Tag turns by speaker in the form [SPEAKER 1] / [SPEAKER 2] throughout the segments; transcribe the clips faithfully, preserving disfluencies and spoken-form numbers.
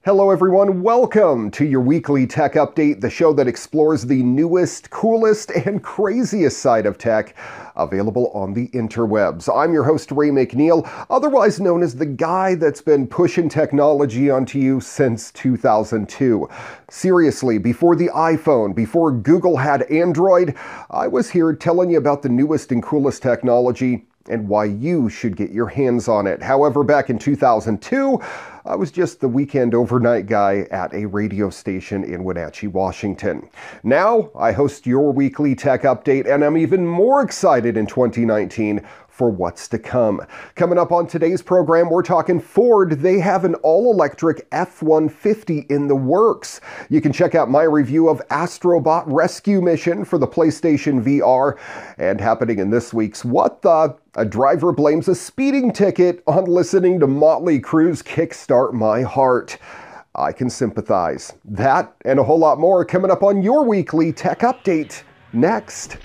[SPEAKER 1] Hello everyone, welcome to your weekly tech update, the show that explores the newest, coolest, and craziest side of tech available on the interwebs. I'm your host, Ray McNeil, otherwise known as the guy that's been pushing technology onto you since two thousand two. Seriously, before the iPhone, before Google had Android, I was here telling you about the newest and coolest technology and why you should get your hands on it. However, back in two thousand two, I was just the weekend overnight guy at a radio station in Wenatchee, Washington. Now, I host your weekly tech update, and I'm even more excited in twenty nineteen for what's to come. Coming up on today's program, we're talking Ford. They have an all-electric F one fifty in the works. You can check out my review of Astrobot Rescue Mission for the PlayStation V R. And happening in this week's What The? A driver blames a speeding ticket on listening to Motley Crue's Kickstart My Heart. I can sympathize. That and a whole lot more coming up on your weekly tech update next.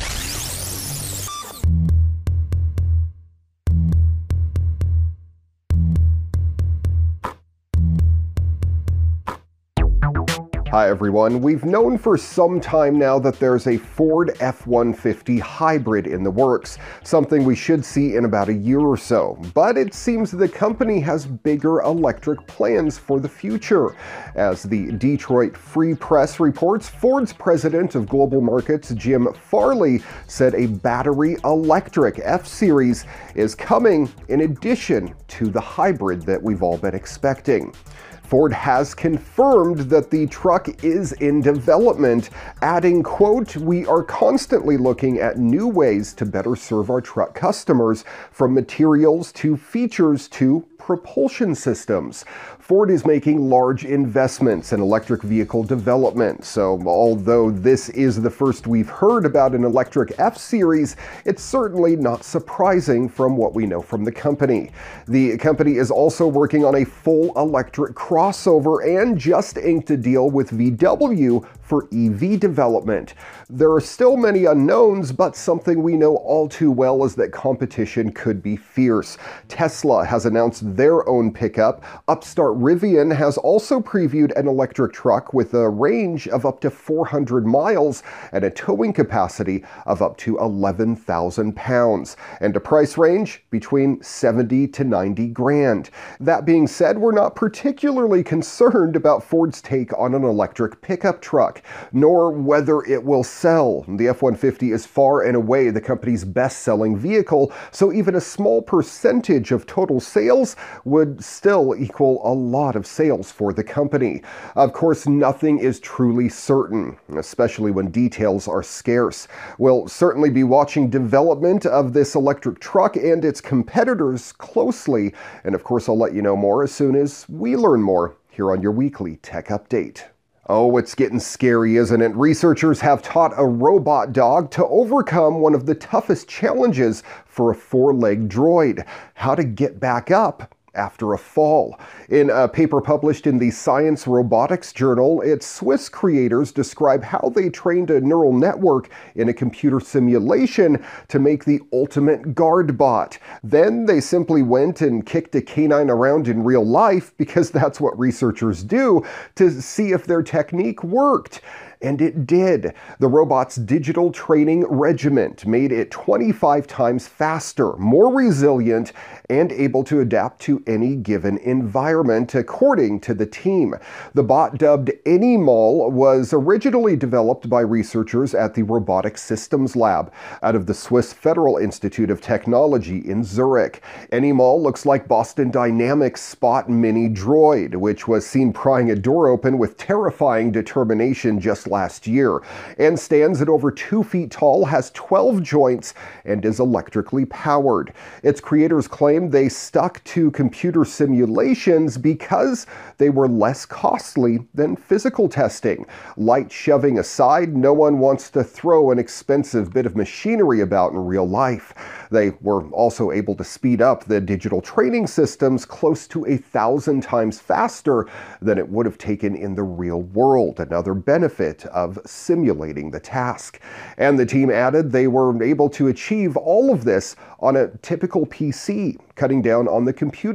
[SPEAKER 1] Hi everyone, we've known for some time now that there's a Ford F one fifty hybrid in the works, something we should see in about a year or so. But it seems the company has bigger electric plans for the future. As the Detroit Free Press reports, Ford's president of global markets, Jim Farley, said a battery electric F-Series is coming in addition to the hybrid that we've all been expecting. Ford has confirmed that the truck is in development, adding, quote, "We are constantly looking at new ways to better serve our truck customers, from materials to features to propulsion systems." Ford is making large investments in electric vehicle development, so although this is the first we've heard about an electric F-Series, it's certainly not surprising from what we know from the company. The company is also working on a full electric crossover and just inked a deal with V W for E V development. There are still many unknowns, but something we know all too well is that competition could be fierce. Tesla has announced their own pickup. Upstart Rivian has also previewed an electric truck with a range of up to four hundred miles and a towing capacity of up to eleven thousand pounds, and a price range between seventy to ninety grand. That being said, we're not particularly concerned about Ford's take on an electric pickup truck, nor whether it will sell. The F one fifty is far and away the company's best-selling vehicle, so even a small percentage of total sales would still equal a lot of sales for the company. Of course, nothing is truly certain, especially when details are scarce. We'll certainly be watching development of this electric truck and its competitors closely, and of course I'll let you know more as soon as we learn more here on your weekly tech update. Oh, it's getting scary, isn't it? Researchers have taught a robot dog to overcome one of the toughest challenges for a four-legged droid: how to get back up after a fall. In a paper published in the Science Robotics Journal, its Swiss creators describe how they trained a neural network in a computer simulation to make the ultimate guard bot. Then they simply went and kicked a canine around in real life, because that's what researchers do, to see if their technique worked. And it did. The robot's digital training regiment made it twenty-five times faster, more resilient, and able to adapt to any given environment, according to the team. The bot, dubbed Animal, was originally developed by researchers at the Robotic Systems Lab out of the Swiss Federal Institute of Technology in Zurich. Animal looks like Boston Dynamics' Spot Mini droid, which was seen prying a door open with terrifying determination just last year, and stands at over two feet tall, has twelve joints, and is electrically powered. Its creators claim they stuck to computer simulations because they were less costly than physical testing. Light shoving aside, no one wants to throw an expensive bit of machinery about in real life. They were also able to speed up the digital training systems close to a thousand times faster than it would have taken in the real world, another benefit of simulating the task. And the team added they were able to achieve all of this on a typical P C, cutting down on the computing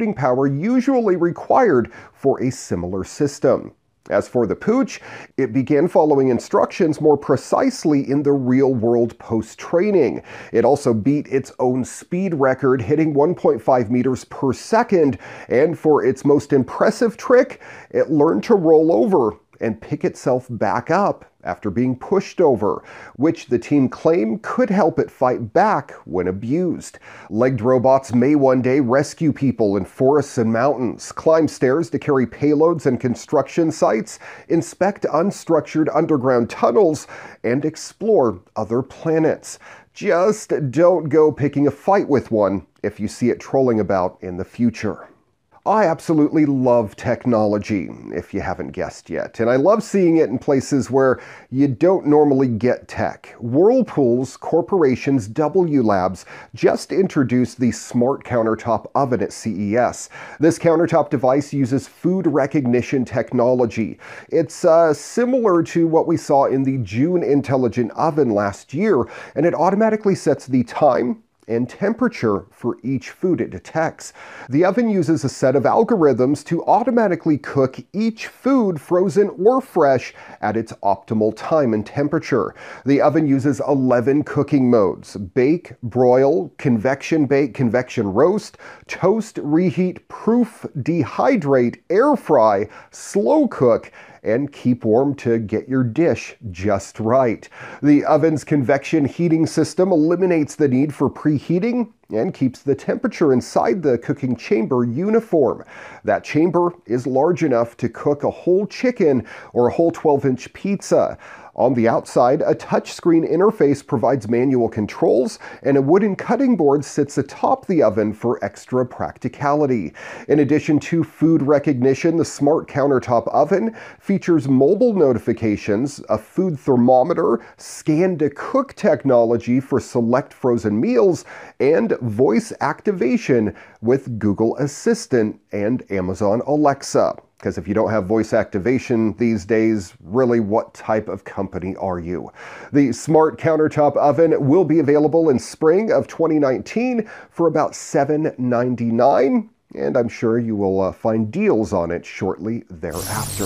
[SPEAKER 1] computing power usually required for a similar system. As for the Pooch, it began following instructions more precisely in the real world post-training. It also beat its own speed record, hitting one point five meters per second, and for its most impressive trick, it learned to roll over and pick itself back up after being pushed over, which the team claimed could help it fight back when abused. Legged robots may one day rescue people in forests and mountains, climb stairs to carry payloads and construction sites, inspect unstructured underground tunnels, and explore other planets. Just don't go picking a fight with one if you see it trolling about in the future. I absolutely love technology, if you haven't guessed yet, and I love seeing it in places where you don't normally get tech. Whirlpool's Corporation's W Labs just introduced the Smart Countertop Oven at C E S. This countertop device uses food recognition technology. It's uh, similar to what we saw in the June Intelligent Oven last year, and it automatically sets the time and temperature for each food it detects. The oven uses a set of algorithms to automatically cook each food, frozen or fresh, at its optimal time and temperature. The oven uses eleven cooking modes: bake, broil, convection bake, convection roast, toast, reheat, proof, dehydrate, air fry, slow cook, and keep warm to get your dish just right. The oven's convection heating system eliminates the need for preheating and keeps the temperature inside the cooking chamber uniform. That chamber is large enough to cook a whole chicken or a whole twelve inch pizza. On the outside, a touchscreen interface provides manual controls, and a wooden cutting board sits atop the oven for extra practicality. In addition to food recognition, the Smart Countertop Oven features mobile notifications, a food thermometer, scan-to-cook technology for select frozen meals, and voice activation with Google Assistant and Amazon Alexa. Because if you don't have voice activation these days, really what type of company are you? The Smart Countertop Oven will be available in spring of twenty nineteen for about seven ninety-nine, and I'm sure you will uh, find deals on it shortly thereafter.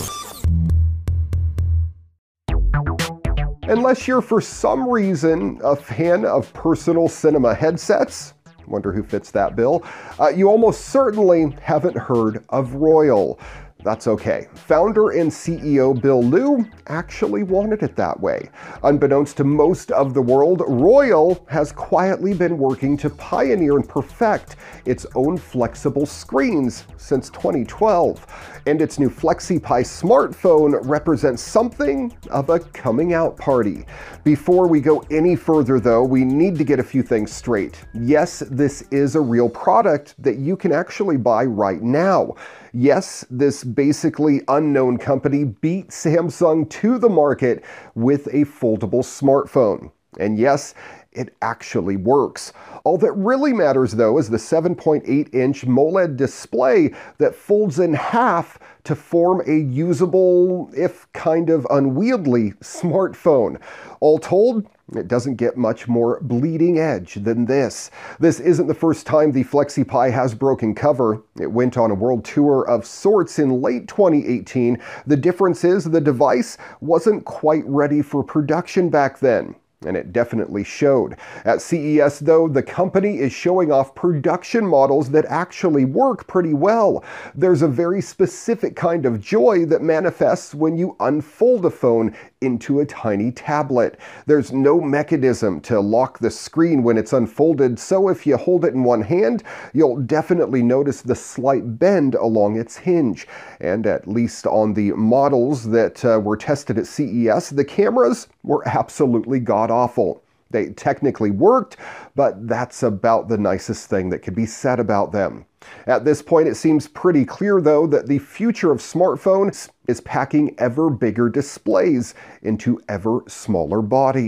[SPEAKER 1] Unless you're for some reason a fan of personal cinema headsets, wonder who fits that bill, uh, you almost certainly haven't heard of Royal. That's okay. Founder and C E O Bill Liu actually wanted it that way. Unbeknownst to most of the world, Royal has quietly been working to pioneer and perfect its own flexible screens since twenty twelve. And its new FlexiPi smartphone represents something of a coming out party. Before we go any further though, we need to get a few things straight. Yes, this is a real product that you can actually buy right now. Yes, this basically unknown company beat Samsung to the market with a foldable smartphone. And yes, it actually works. All that really matters though is the seven point eight inch MOLED display that folds in half to form a usable, if kind of unwieldy, smartphone. All told, it doesn't get much more bleeding edge than this. This isn't the first time the FlexiPi has broken cover. It went on a world tour of sorts in late twenty eighteen. The difference is the device wasn't quite ready for production back then. And it definitely showed. At C E S though, the company is showing off production models that actually work pretty well. There's a very specific kind of joy that manifests when you unfold a phone into a tiny tablet. There's no mechanism to lock the screen when it's unfolded, so if you hold it in one hand, you'll definitely notice the slight bend along its hinge. And at least on the models that uh, were tested at C E S, the cameras were absolutely god-awful. They technically worked, but that's about the nicest thing that could be said about them. At this point, it seems pretty clear, though, that the future of smartphones is packing ever bigger displays into ever smaller bodies.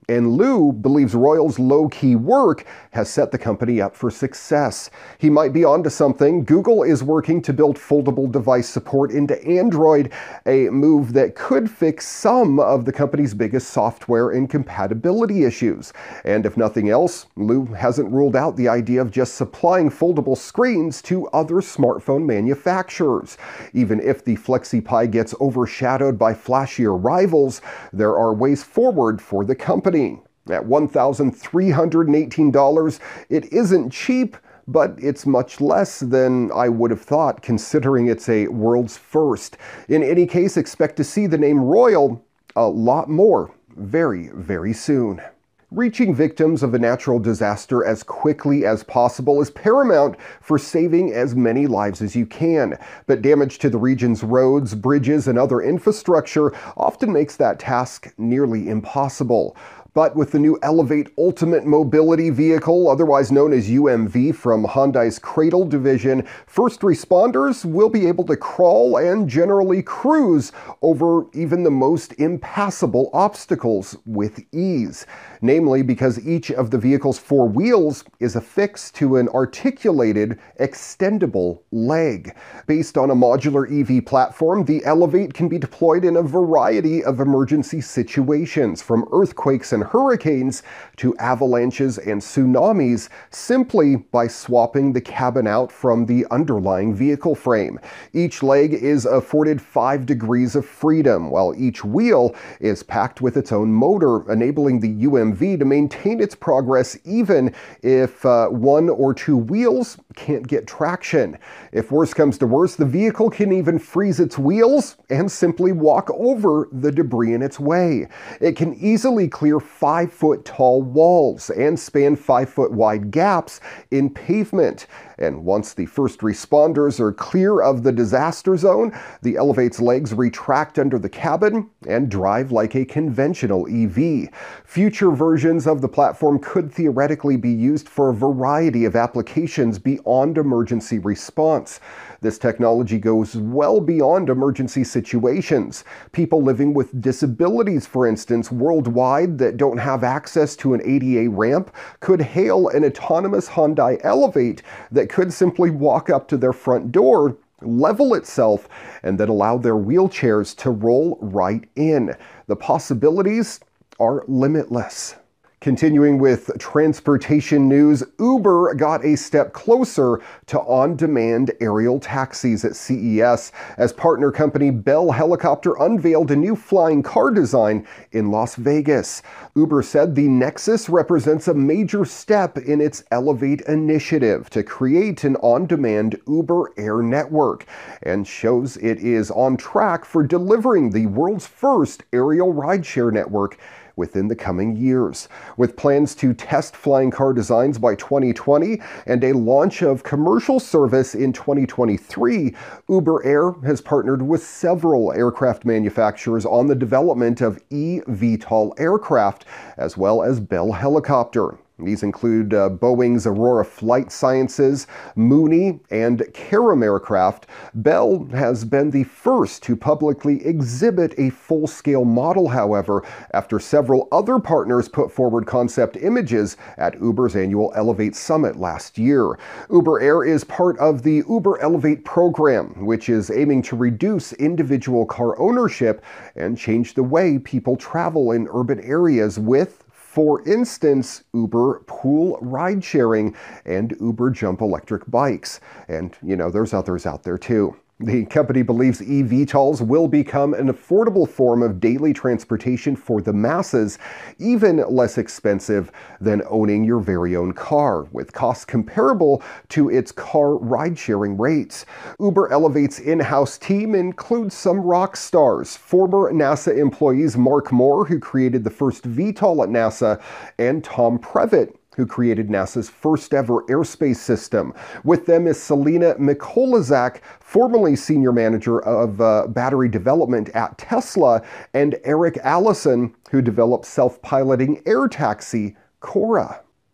[SPEAKER 1] And Liu believes Royal's low-key work has set the company up for success. He might be onto something. Google is working to build foldable device support into Android, a move that could fix some of the company's biggest software and compatibility issues. And if nothing else, Liu hasn't ruled out the idea of just supplying foldable screens to other smartphone manufacturers. Even if the FlexiPi gets overshadowed by flashier rivals, there are ways forward for the company. At one thousand three hundred eighteen dollars, it isn't cheap, but it's much less than I would have thought, considering it's a world's first. In any case, expect to see the name Royal a lot more very, very soon. Reaching victims of a natural disaster as quickly as possible is paramount for saving as many lives as you can. But damage to the region's roads, bridges, and other infrastructure often makes that task nearly impossible. But with the new Elevate Ultimate Mobility Vehicle, otherwise known as U M V from Hyundai's Cradle division, first responders will be able to crawl and generally cruise over even the most impassable obstacles with ease. Namely because each of the vehicle's four wheels is affixed to an articulated, extendable leg. Based on a modular E V platform, the Elevate can be deployed in a variety of emergency situations, from earthquakes and hurricanes to avalanches and tsunamis, simply by swapping the cabin out from the underlying vehicle frame. Each leg is afforded five degrees of freedom, while each wheel is packed with its own motor, enabling the U M V to maintain its progress even if uh, one or two wheels can't get traction. If worse comes to worse, the vehicle can even freeze its wheels and simply walk over the debris in its way. It can easily clear five foot tall walls and span five foot wide gaps in pavement. And once the first responders are clear of the disaster zone, the Elevate's legs retract under the cabin and drive like a conventional E V. Future versions of the platform could theoretically be used for a variety of applications beyond emergency response. This technology goes well beyond emergency situations. People living with disabilities, for instance, worldwide that don't have access to an A D A ramp could hail an autonomous Hyundai Elevate that could simply walk up to their front door, level itself, and then allow their wheelchairs to roll right in. The possibilities are limitless. Continuing with transportation news, Uber got a step closer to on-demand aerial taxis at C E S as partner company Bell Helicopter unveiled a new flying car design in Las Vegas. Uber said the Nexus represents a major step in its Elevate initiative to create an on-demand Uber Air network, and shows it is on track for delivering the world's first aerial rideshare network within the coming years. With plans to test flying car designs by twenty twenty and a launch of commercial service in twenty twenty-three, Uber Air has partnered with several aircraft manufacturers on the development of eVTOL aircraft, as well as Bell Helicopter. These include uh, Boeing's Aurora Flight Sciences, Mooney, and Karam Aircraft. Bell has been the first to publicly exhibit a full-scale model, however, after several other partners put forward concept images at Uber's annual Elevate Summit last year. Uber Air is part of the Uber Elevate program, which is aiming to reduce individual car ownership and change the way people travel in urban areas with, for instance, Uber Pool ride sharing and Uber Jump electric bikes. And, you know, there's others out there too. The company believes eVTOLs will become an affordable form of daily transportation for the masses, even less expensive than owning your very own car, with costs comparable to its car ride-sharing rates. Uber Elevate's in-house team includes some rock stars, former NASA employees Mark Moore, who created the first V TOL at NASA, and Tom Previtt, who created NASA's first ever airspace system. With them is Selena Mikolajczak, formerly senior manager of uh, battery development at Tesla, and Eric Allison, who developed self-piloting air taxi Cora.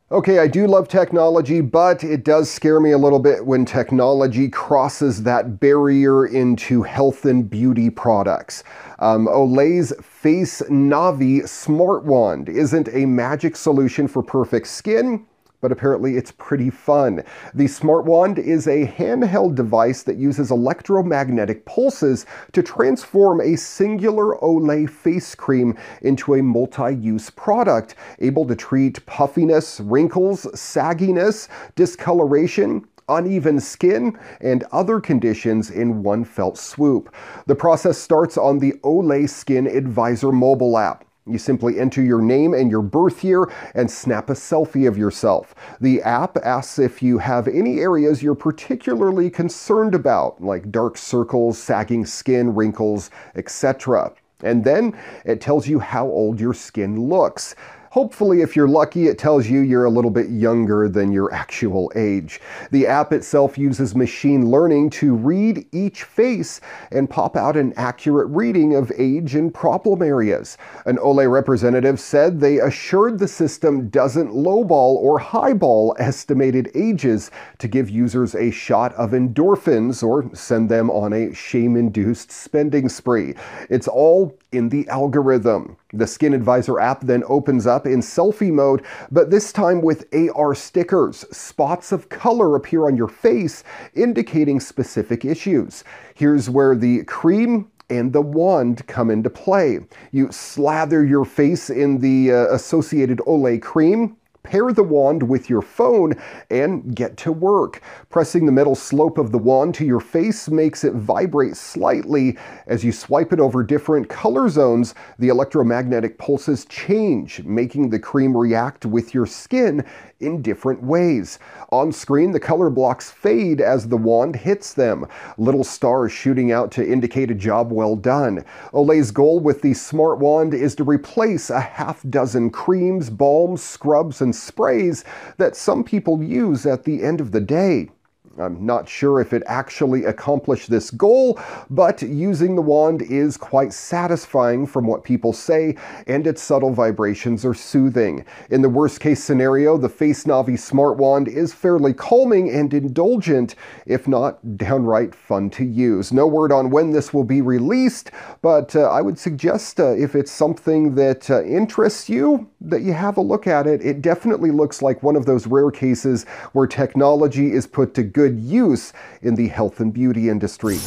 [SPEAKER 1] Okay, I do love technology, but it does scare me a little bit when technology crosses that barrier into health and beauty products. Um, Olay's Face Navi Smart Wand isn't a magic solution for perfect skin, but apparently it's pretty fun. The Smart Wand is a handheld device that uses electromagnetic pulses to transform a singular Olay face cream into a multi-use product, able to treat puffiness, wrinkles, sagginess, discoloration, uneven skin, and other conditions in one fell swoop. The process starts on the Olay Skin Advisor mobile app. You simply enter your name and your birth year and snap a selfie of yourself. The app asks if you have any areas you're particularly concerned about, like dark circles, sagging skin, wrinkles, et cetera. And then it tells you how old your skin looks. Hopefully, if you're lucky, it tells you you're a little bit younger than your actual age. The app itself uses machine learning to read each face and pop out an accurate reading of age and problem areas. An Olay representative said they assured the system doesn't lowball or highball estimated ages to give users a shot of endorphins or send them on a shame-induced spending spree. It's all in the algorithm. The Skin Advisor app then opens up in selfie mode, but this time with A R stickers. Spots of color appear on your face, indicating specific issues. Here's where the cream and the wand come into play. You slather your face in the uh, associated Olay cream, pair the wand with your phone, and get to work. Pressing the middle slope of the wand to your face makes it vibrate slightly. As you swipe it over different color zones, the electromagnetic pulses change, making the cream react with your skin in different ways. On screen, the color blocks fade as the wand hits them, little stars shooting out to indicate a job well done. Olay's goal with the Smart Wand is to replace a half dozen creams, balms, scrubs, and sprays that some people use at the end of the day. I'm not sure if it actually accomplished this goal, but using the wand is quite satisfying from what people say, and its subtle vibrations are soothing. In the worst case scenario, the Face Navi Smart Wand is fairly calming and indulgent, if not downright fun to use. No word on when this will be released, but uh, I would suggest uh, if it's something that uh, interests you, that you have a look at it. It definitely looks like one of those rare cases where technology is put to good use in the health and beauty industry.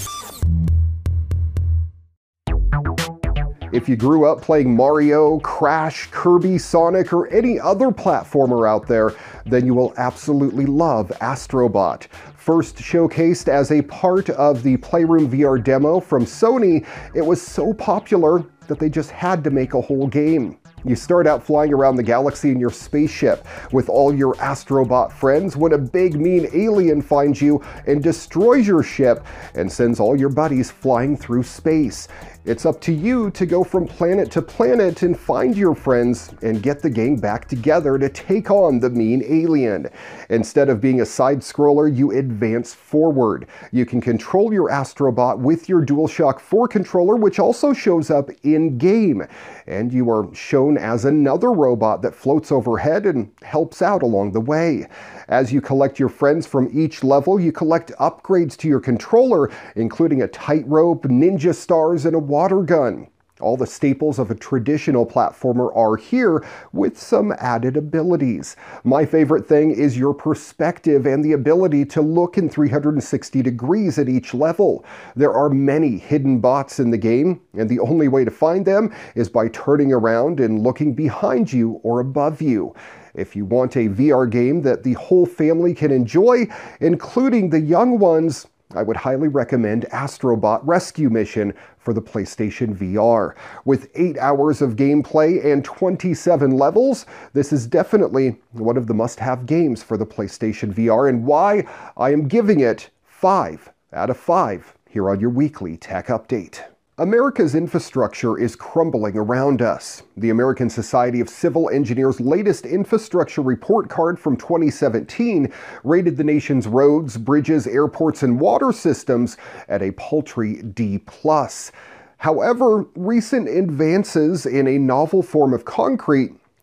[SPEAKER 1] If you grew up playing Mario, Crash, Kirby, Sonic, or any other platformer out there, then you will absolutely love Astrobot. First showcased as a part of the Playroom V R demo from Sony, it was so popular that they just had to make a whole game. You start out flying around the galaxy in your spaceship with all your Astrobot friends when a big mean alien finds you and destroys your ship and sends all your buddies flying through space. It's up to you to go from planet to planet and find your friends and get the gang back together to take on the mean alien. Instead of being a side-scroller, you advance forward. You can control your Astrobot with your DualShock four controller, which also shows up in-game. And you are shown as another robot that floats overhead and helps out along the way. As you collect your friends from each level, you collect upgrades to your controller, including a tightrope, ninja stars, and a water gun. All the staples of a traditional platformer are here, with some added abilities. My favorite thing is your perspective and the ability to look in three hundred sixty degrees at each level. There are many hidden bots in the game, and the only way to find them is by turning around and looking behind you or above you. If you want a V R game that the whole family can enjoy, including the young ones, I would highly recommend Astrobot Rescue Mission for the PlayStation V R. With eight hours of gameplay and twenty-seven levels, this is definitely one of the must-have games for the PlayStation V R, and why I am giving it five out of five here on your weekly tech update. America's infrastructure is crumbling around us. The American Society of Civil Engineers' latest infrastructure report card from twenty seventeen rated the nation's roads, bridges, airports, and water systems at a paltry D plus. However, recent advances in a novel form of concrete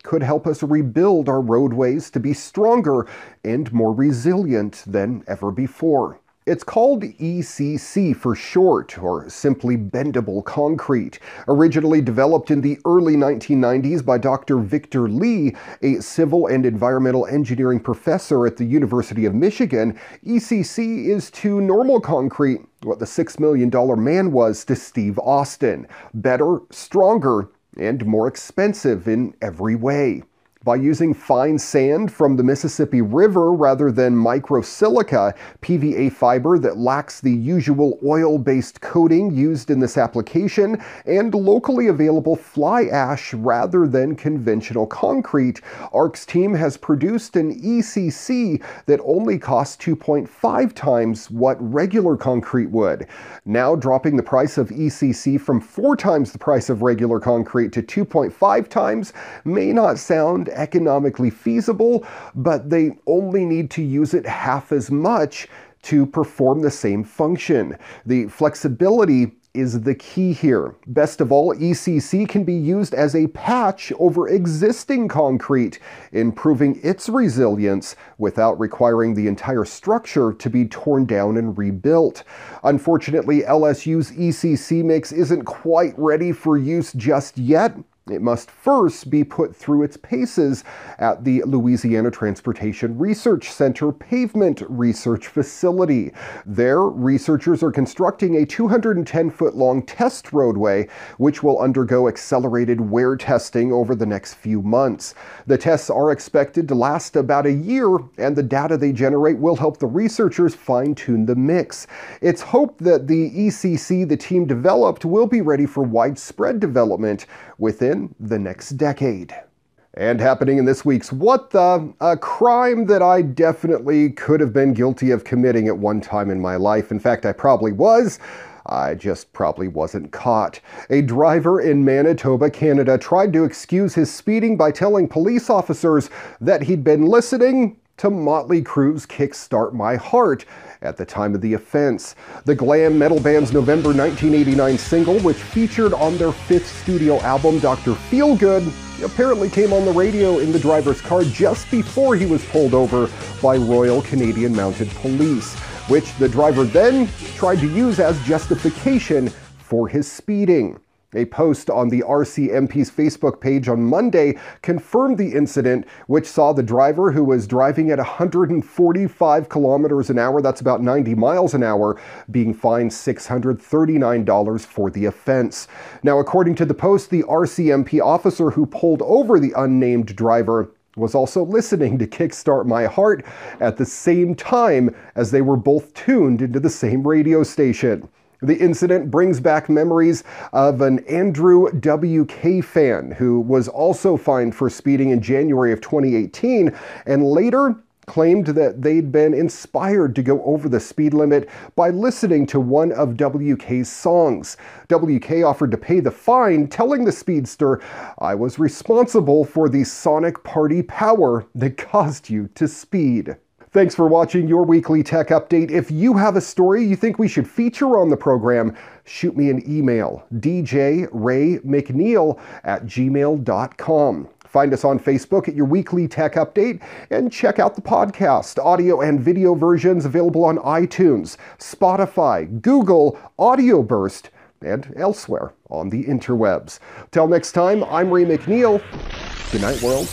[SPEAKER 1] could help us rebuild our roadways to be stronger and more resilient than ever before. It's called E C C for short, or simply bendable concrete. Originally developed in the early nineteen nineties by Doctor Victor Lee, a civil and environmental engineering professor at the University of Michigan, E C C is to normal concrete what the six million dollar man was to Steve Austin. Better, stronger, and more expensive in every way. By using fine sand from the Mississippi River rather than microsilica, P V A fiber that lacks the usual oil-based coating used in this application, and locally available fly ash rather than conventional concrete, ARC's team has produced an E C C that only costs two point five times what regular concrete would. Now dropping the price of E C C from four times the price of regular concrete to two point five times may not sound economically feasible, but they only need to use it half as much to perform the same function. The flexibility is the key here. Best of all, E C C can be used as a patch over existing concrete, improving its resilience without requiring the entire structure to be torn down and rebuilt. Unfortunately, L S U's E C C mix isn't quite ready for use just yet. It must first be put through its paces at the Louisiana Transportation Research Center Pavement Research Facility. There, researchers are constructing a two hundred ten foot long test roadway, which will undergo accelerated wear testing over the next few months. The tests are expected to last about a year, and the data they generate will help the researchers fine-tune the mix. It's hoped that the E C C the team developed will be ready for widespread development within the next decade. And happening in this week's What The? A crime that I definitely could have been guilty of committing at one time in my life. In fact, I probably was. I just probably wasn't caught. A driver in Manitoba, Canada, tried to excuse his speeding by telling police officers that he'd been listening to Motley Crue's Kickstart My Heart at the time of the offense. The glam metal band's November nineteen eighty-nine single, which featured on their fifth studio album, Doctor Feelgood, apparently came on the radio in the driver's car just before he was pulled over by Royal Canadian Mounted Police, which the driver then tried to use as justification for his speeding. A post on the R C M P's Facebook page on Monday confirmed the incident, which saw the driver, who was driving at one hundred forty-five kilometers an hour, that's about ninety miles an hour, being fined six hundred thirty-nine dollars for the offense. Now, according to the post, the R C M P officer who pulled over the unnamed driver was also listening to Kickstart My Heart at the same time, as they were both tuned into the same radio station. The incident brings back memories of an Andrew W K fan who was also fined for speeding in January of twenty eighteen, and later claimed that they'd been inspired to go over the speed limit by listening to one of W K's songs. W K offered to pay the fine, telling the speedster, "I was responsible for the sonic party power that caused you to speed." Thanks for watching your weekly tech update. If you have a story you think we should feature on the program, shoot me an email, d j ray mcneil at gmail dot com. Find us on Facebook at Your Weekly Tech Update, and check out the podcast, audio and video versions available on iTunes, Spotify, Google, Audio Burst, and elsewhere on the interwebs. Till next time, I'm Ray McNeil. Good night, world.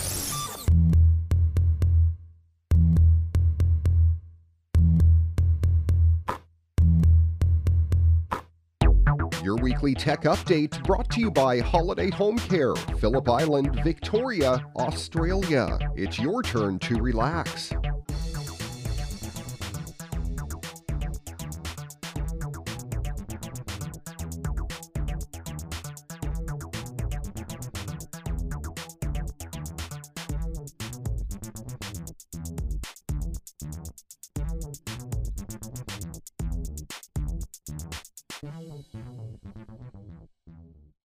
[SPEAKER 1] Your Weekly Tech Update brought to you by Holiday Home Care, Phillip Island, Victoria, Australia. It's your turn to relax.